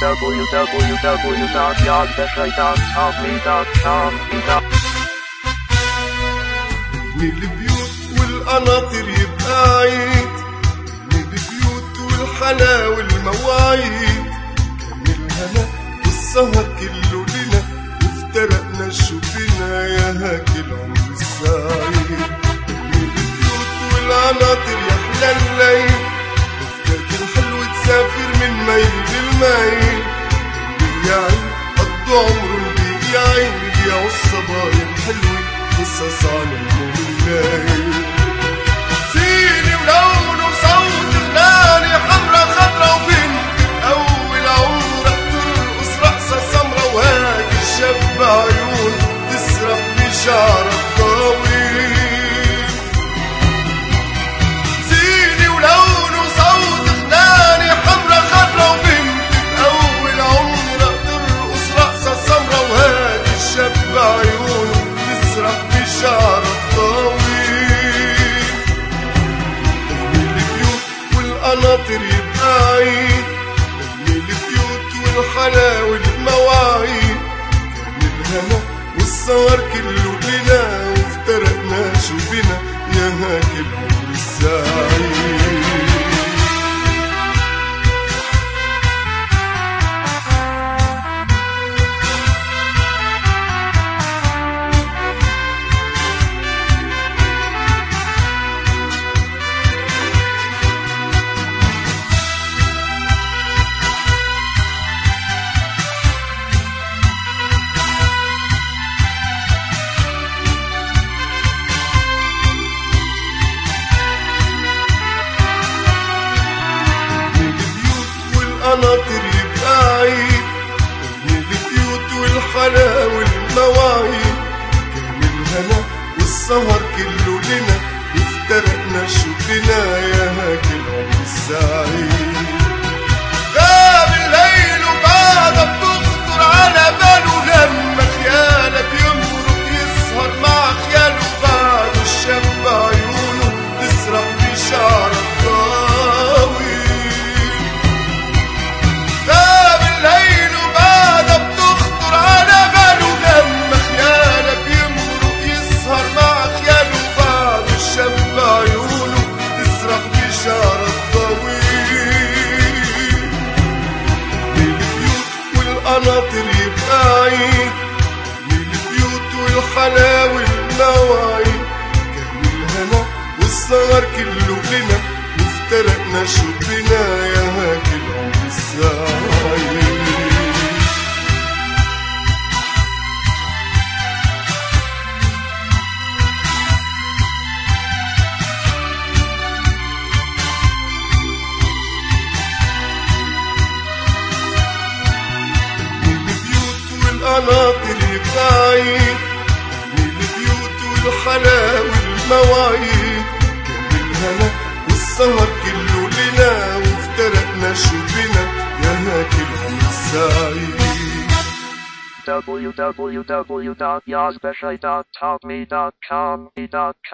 www.yazbeshay.com. من البيوت والقناطر يبقى عيد، من البيوت والحلا والمواعيد، كان الهنا والسهر كله لنا، وافترقنا شوفنا يا هاك العمر السعيد. من البيوت والقناطر يحلى الليل، وفكرة الحلو تسافر من ميل للميل، بيعين قضوا عمره بيعين بيعوا الصبايا الحلوة قصص عن المهم الليل. فيني ولون وصوت غناني حمرا خضرا وبنت أول عمرك ترقص رقصة سمرا، وهاك الشاب بعيون تسرح بشعرك طويل. فيني ولون وصوت غناني حمرا خضرا وبنت أول عمرك ترقص رقصة سمرا، وهاك الشاب بعيون تسرح بشعرك طويل. من البيوت والقناطر يبقى عيد، من البيوت والحلا والمواعيد، كان الهنا والسهر كله لنا، وافترقنا شو بنا يا هاك العمر السعيد. القناطر يبقى عيد، من البيوت والحلا والمواعيد، كان الهنا والسهر كله لنا، وافترقنا شوفنا يا هاك العمر السعيد. غاب الليل وبعدها بتخطر على باله، لما خياله بيمرق يسهر مع خياله، بعد الشاب عيونه تسرح بشعرك القناطر يبقى عيد، من البيوت والحلا والمواعيد، كان الهنا والسهر كله لنا، وافترقنا شو بنا يا هاك العمر السعيد. القناطر يبقى عيد، من البيوت والحلا والمواعيد، كان الهنا والسهر كله لنا، وافترقنا شو بنا يا هاك العمر السعيد. www.yazbeshay.com.